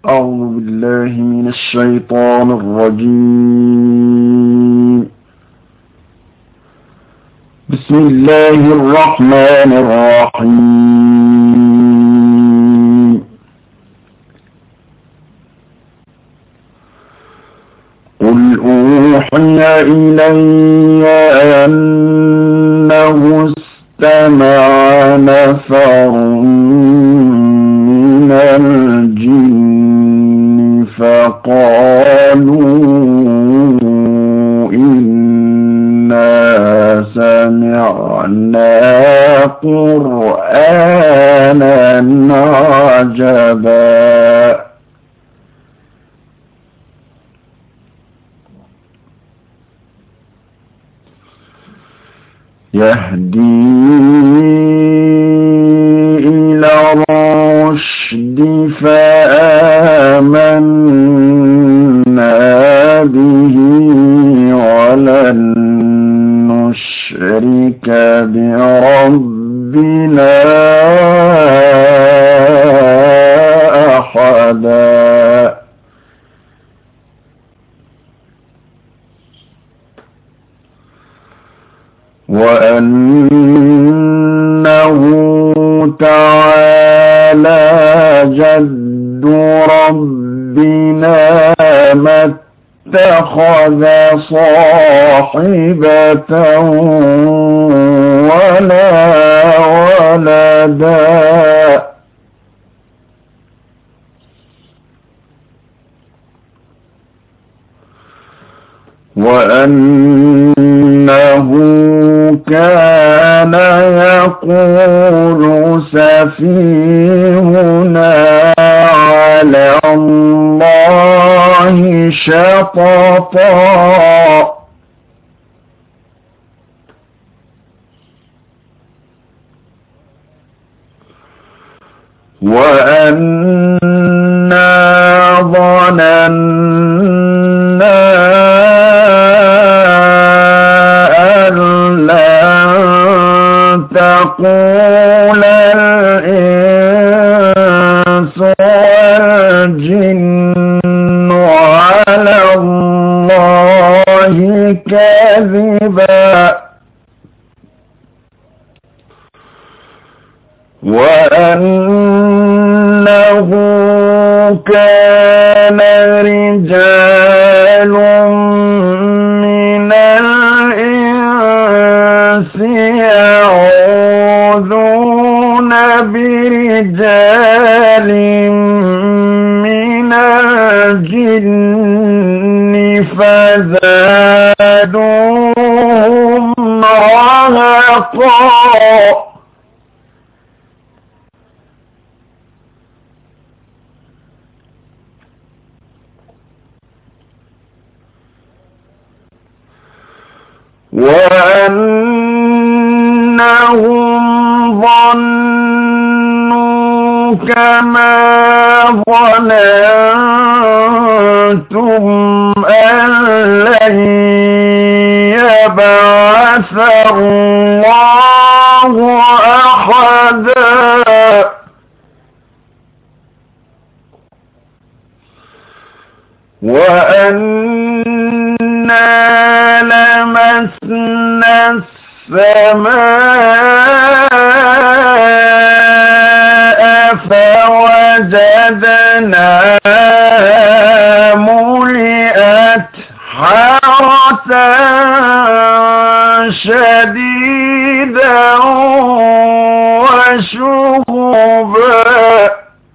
أعوذ بالله من الشيطان الرجيم. بسم الله الرحمن الرحيم. قل أوحي إلي أنه استمع نفر من الجن فقالوا إنا سمعنا قرآنا عجبا يهدي إلى الرشد فآمنا به ولن نشرك بربنا أحدا وأنه تعالى جد ربنا ما اتخذ صاحبة ولا ولدا وأنه كان يقول سفيهنا على الله شططا وأنا ظننا أن لن تقول الإنس والجن على الله كذبا وأنه كان رجال من الإنس يعوذون برجال من الجن فزادوهم رهقا وأنهم ظنوا كما ظننتم أن لن يبعث الله أحدا وأنا لمسنا السماء فوجدناها ملئت حرسا شديدا وشهبا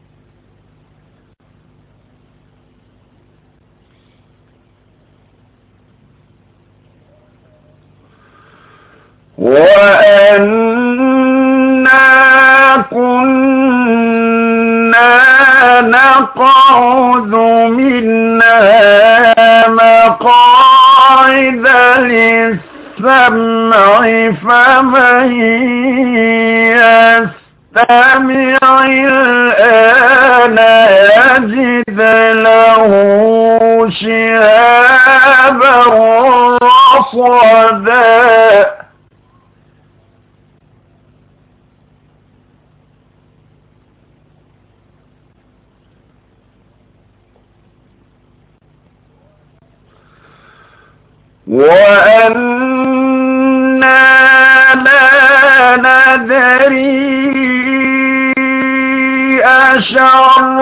وأنا كنا نقعد منها مقاعد للسمع فمن يستمع الآن يجد له شهابا رصدا وأنا لا ندري أشر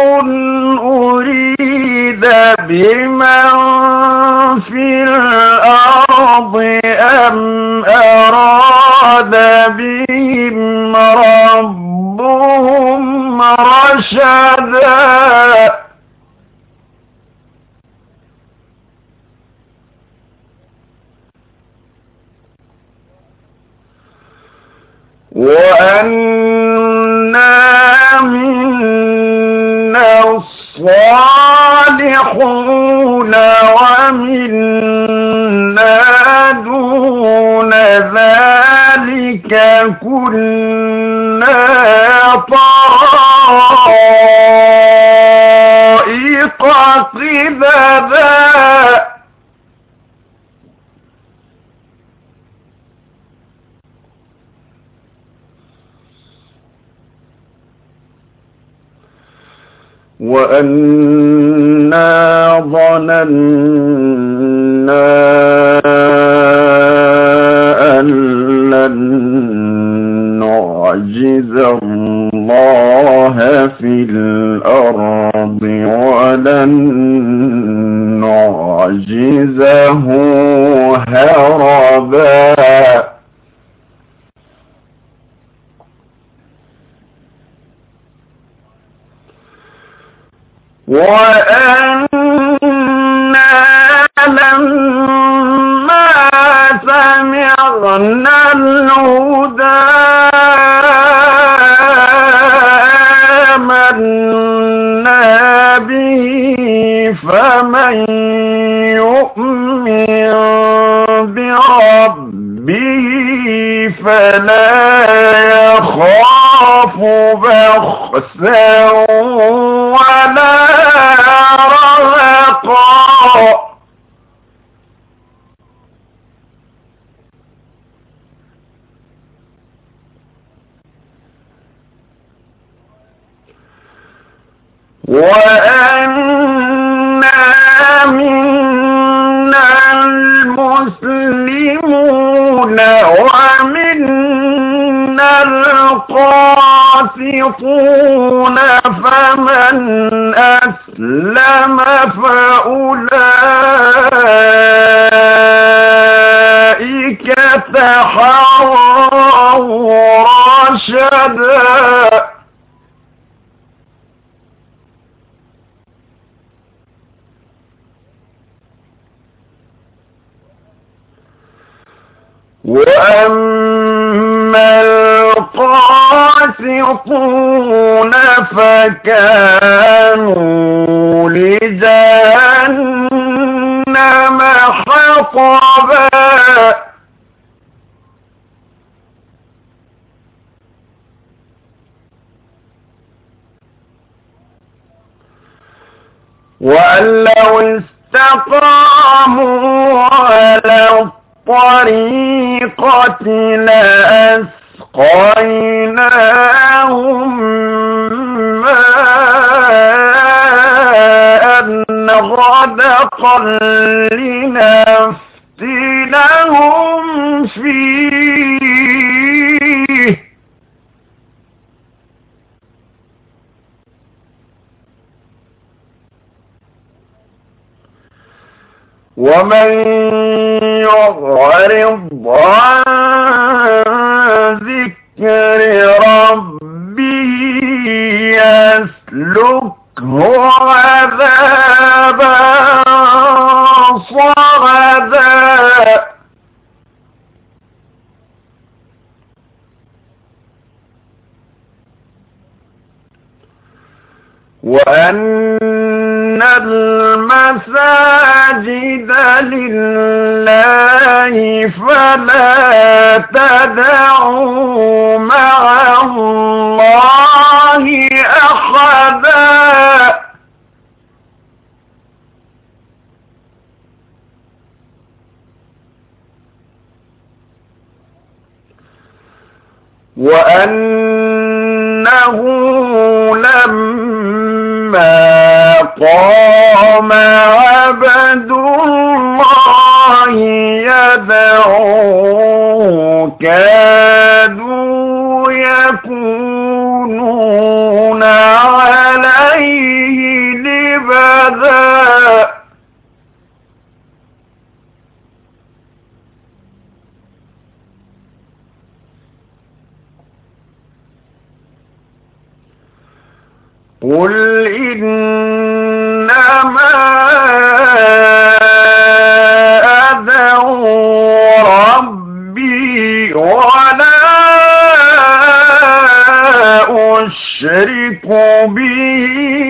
أريد بمن في الأرض أم أراد بهم ربهم رشدا وأنا منا الصالحون ومنا دون ذلك كنا طرائق قددا وأنا ظننا أن لن نعجز الله في الأرض ولن نعجزه هربا وأنا لما سمعنا الهدى آمنا به فمن يؤمن بربه فلا يخاف بخسا ولا رهقا وأنا منا المسلمون ومنا القاسطون فمن أسلم فأولئك تحروا رشدا وأما القاسطون فكانوا لجهنم حطبا وأن لو استقاموا على الطريقة لأسقيناهم ماء غدقا لنفتنهم فيه ومن يعرض عن ذكر ربه يسلكه عذابا صعدا وأن المساجد لله فلا تدعوا مع الله أحدا وأنه لما قام عبد الله يدعوه كادوا يكونون عليه لبدا قل إنما أدعو ربي ولا أشرك به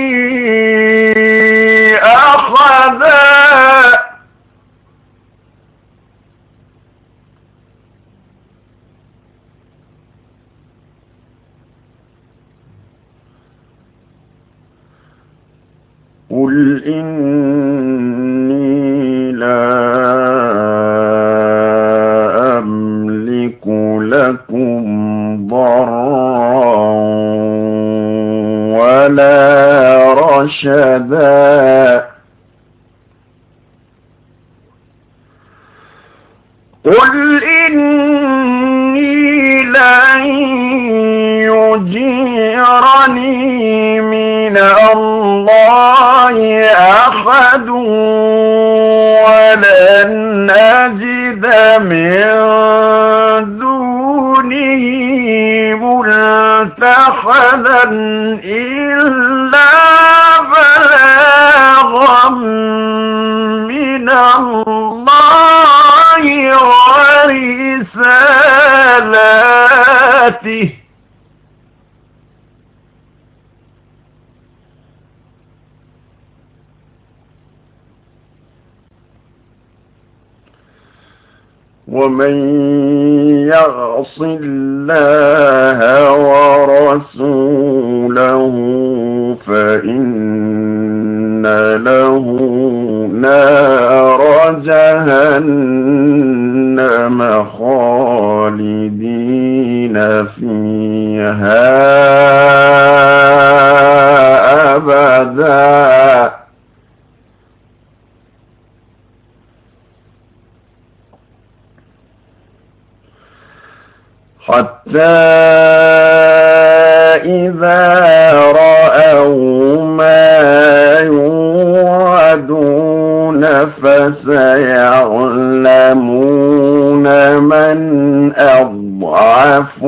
أحدا قل إني لا أملك لكم ضرا ولا رشدا قل إني لن يجيرني من الله أحد ولن أجد من دونه ملتحدا إلا بلاغا من الله ورسالاته ومن يعص الله ورسوله فإن له نار جهنم خالدين فيها أبدا حتى إذا رأوا ما يوعدون فسيعلمون من أضعف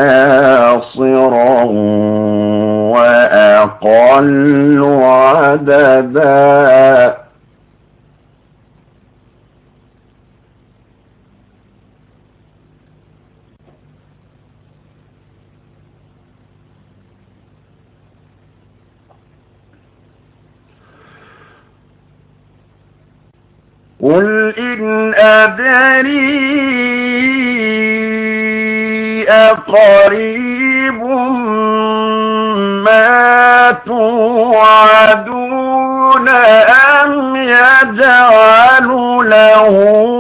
ناصرا وأقل عددا قل إن أدري أقريب ما توعدون أم يجعل له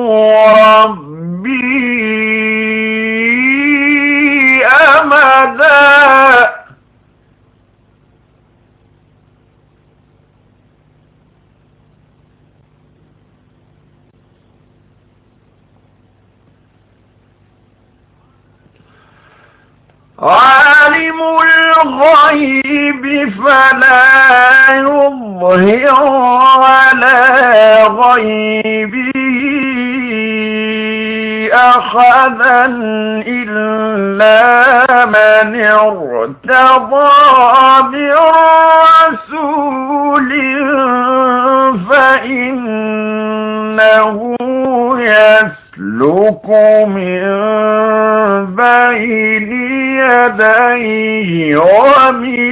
ربي أمدا عالم الغيب فلا يظهر على غيبه أحدا إلا من ارتضى من رسول فإنه يسلك من بين يديه ومن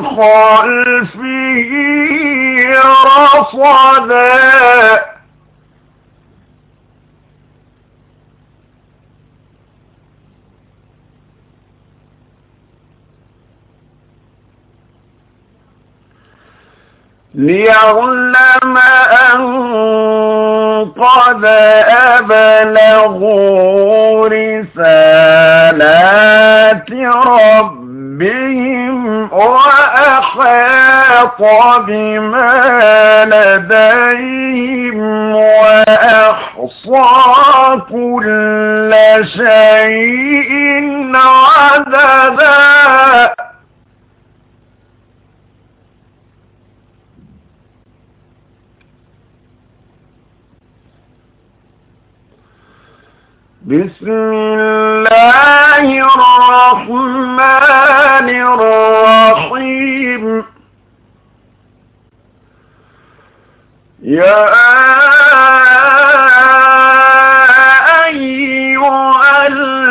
خلفه رصدا ليعلم أن قد أبلغوا رسالات ربهم وأحاط بما لديهم وأحصى أحصى كل شيء عددا بسم الله الرحمن الرحيم يا أيها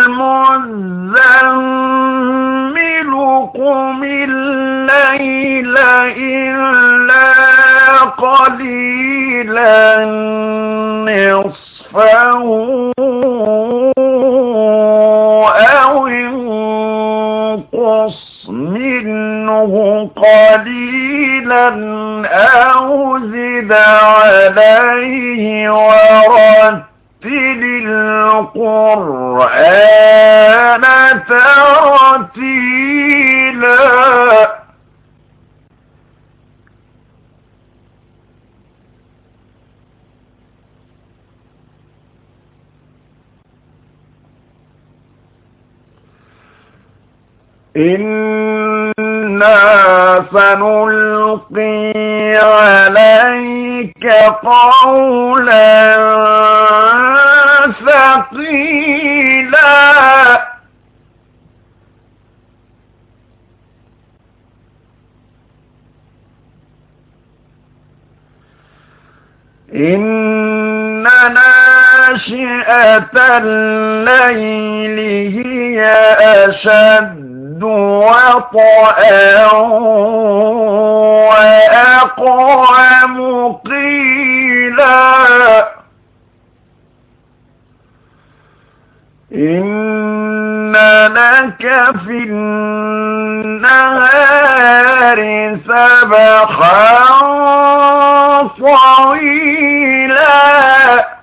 المزمل قم الليل إلا قليلا نصفه أو انقص منه قليلا أو زد عليه ورتل القرآن ترتيلا إنا سنلقي عليك قولا ثقيلا إن ناشئة الليل هي أشد وطئا وأقوم قيلا إن لك في النهار سبحا طويلا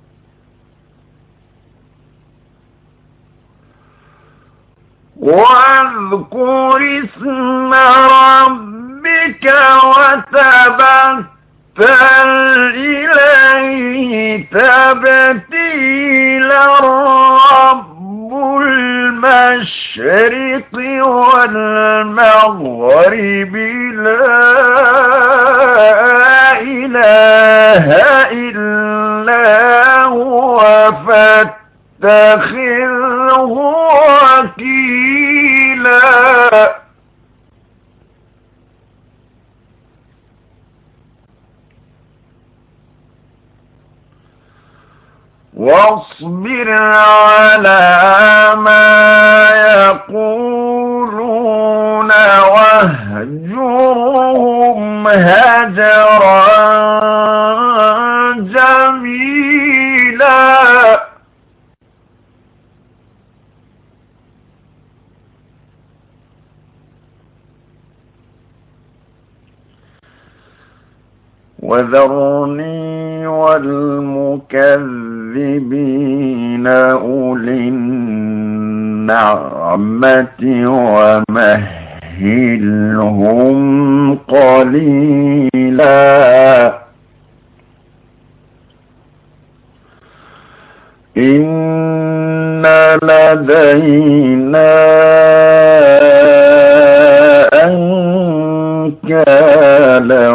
واذكر اسم ربك وتبتل إليه تبتيلا رب المشرق والمغرب لا إله إلا هو فاتخذه وكيلا واصبر على ما يقولون واهجرهم هجرا جميلا وذرني والمكذبين أولي النعمة ومهلهم قليلا إن لدينا أنكالا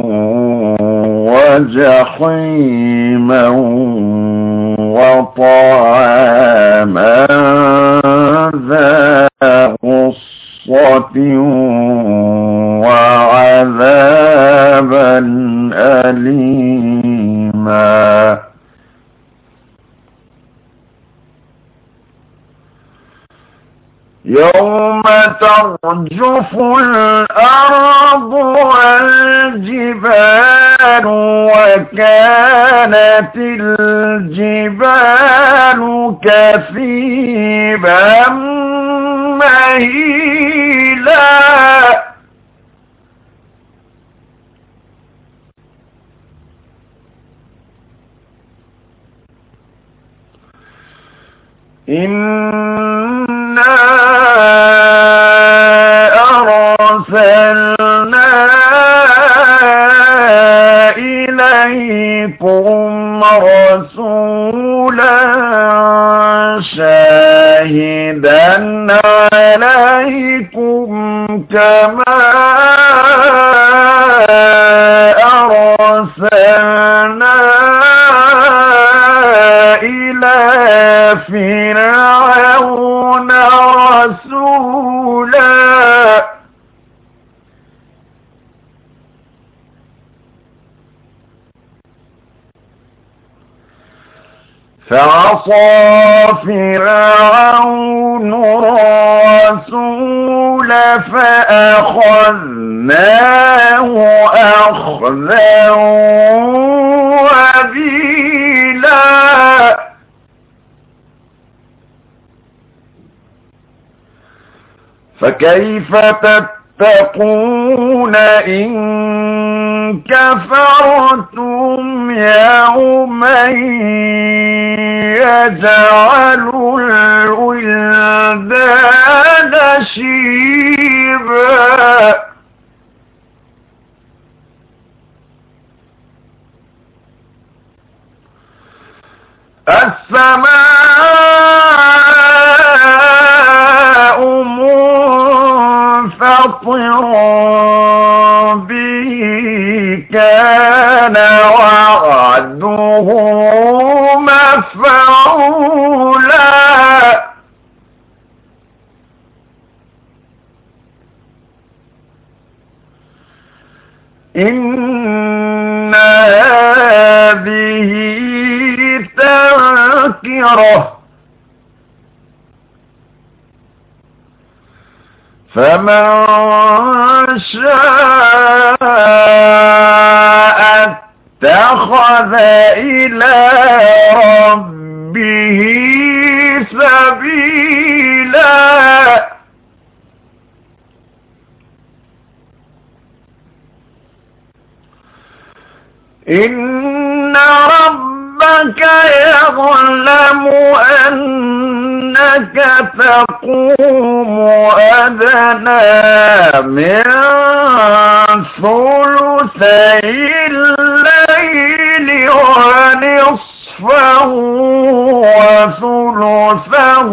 وجحيما وطعاما ذا غصة وعذابا أليما يوم ترجف الأرض والجبال وكانت الجبال كثيبا مهيلا إنا أرسلنا إليكم رسولا شاهدا عليكم كما أرسلنا إلى فرعون رسولا فعصى فرعون الرسول فأخذناه أخذا وبيلا فكيف تتقون إن كفرتم يوما يجعل الولدان شيبا السماء منفطر به كان وعده مفعولا إن هذه تذكرة فمن شاء اتخذ إلى ربه سبيلا إن ربك يعلم أنك تقوم أدنى من ثلثي الليل ونصفه وثلثه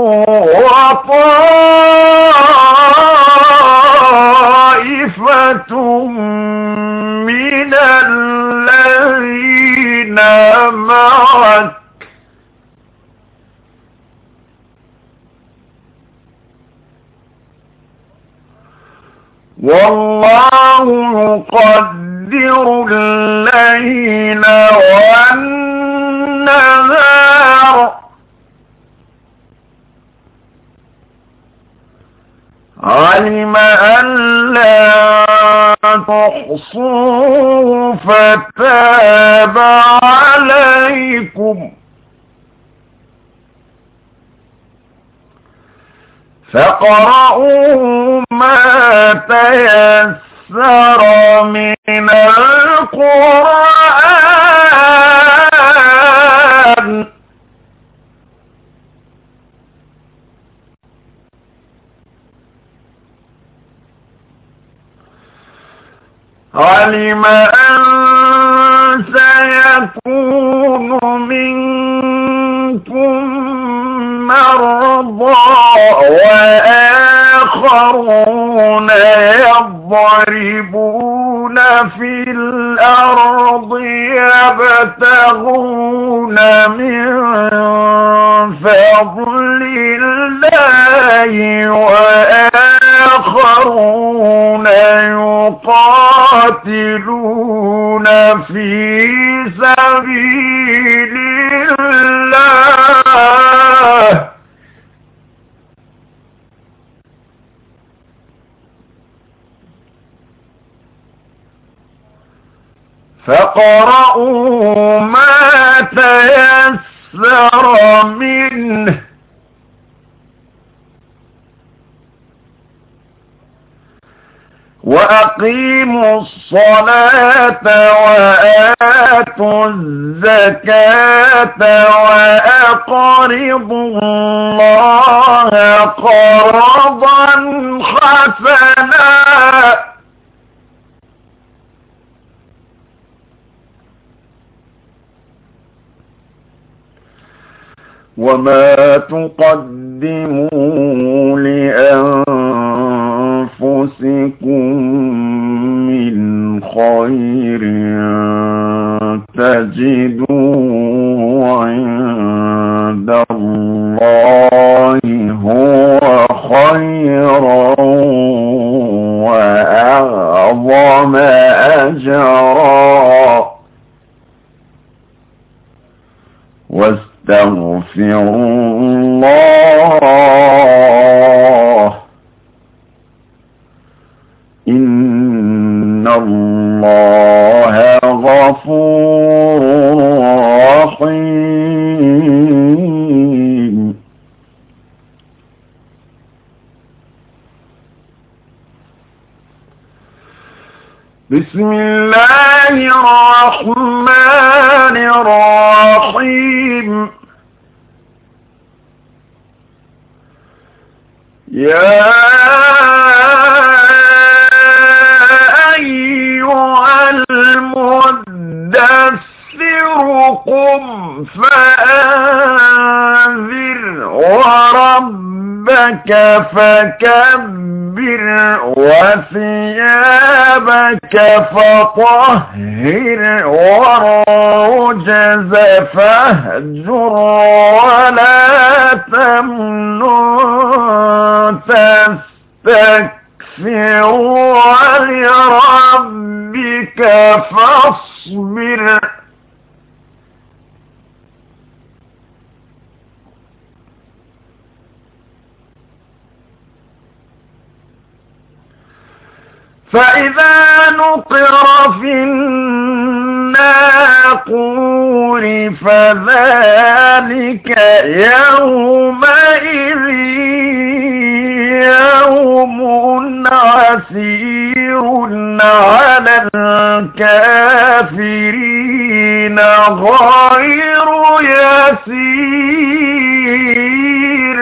وطائفة من الذين معك والله يقدر الليل والنهار علم أن لا تحصوا فتاب عليكم فاقرؤوا ما تيسر من القرآن علم أن سيكون منكم مرضى وآخرون يضربون في الأرض يبتغون من فضل الله وآخرون يقاتلون في سبيل الله فاقرؤوا ما تيسر منه وأقيموا الصلاة وآتوا الزكاة وأقرضوا الله قرضا حسنا وما تقدموا تقدموا لأنفسكم من خير تجدوه عند الله هو خيرا وأعظم أجرا واستغفروا الله إن الله غفور رحيم. بسم الله الرحمن الرحيم. يا أيها المدثر قم فأنذر وربك فكبر وثيابك فطهر والرجز فاهجر ولا تمنن تستكثر ولربك فاصبر. فإذا نقر في الناقور فذلك يومئذ يوم عسير على الكافرين غير يسير.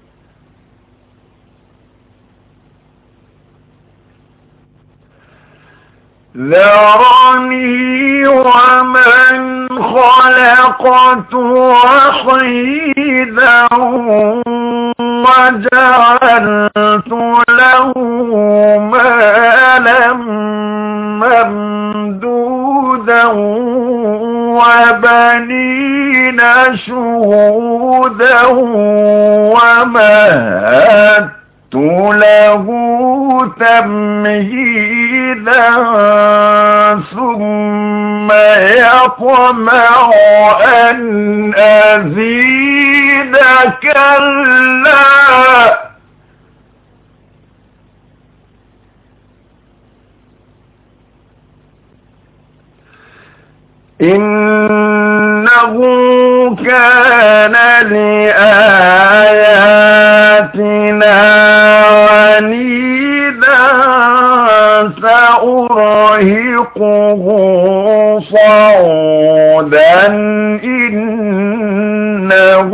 ذرني ومن خلقت وحيدا وجعلت له مالا ممدودا وبنين شهودا ومهدت له تمهيدا ثم يطمع أن أزيد كلا إنه كان لآياتنا عنيدا سأرهقه صعودا إنه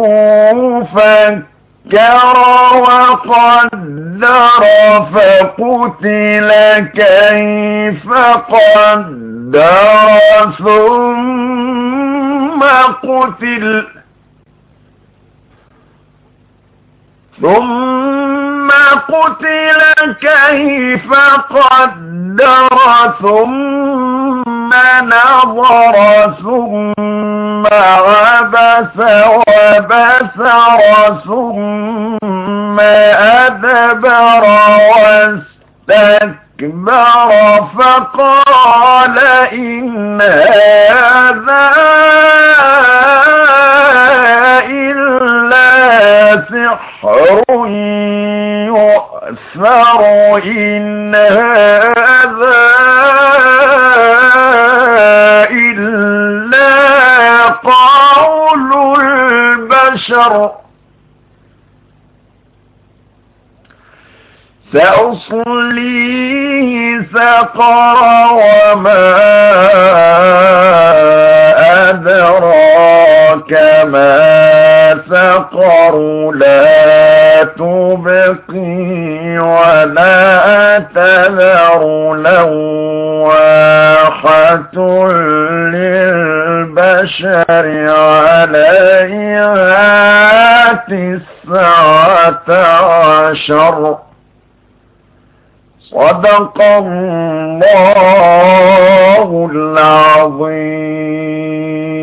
فكر وقدر فقتل كيف قدر ثم قتل كيف قدر ثم نظر ثم عبس وبسر ثم أدبر واستكبر فقال إن هذا إلا سحر يؤثر إن هذا إلا قول البشر سأصليه سقر وما أدراك ما سقر لا تبقي ولا تذر لواحة للبشر عليها تسر 19. صدق الله العظيم.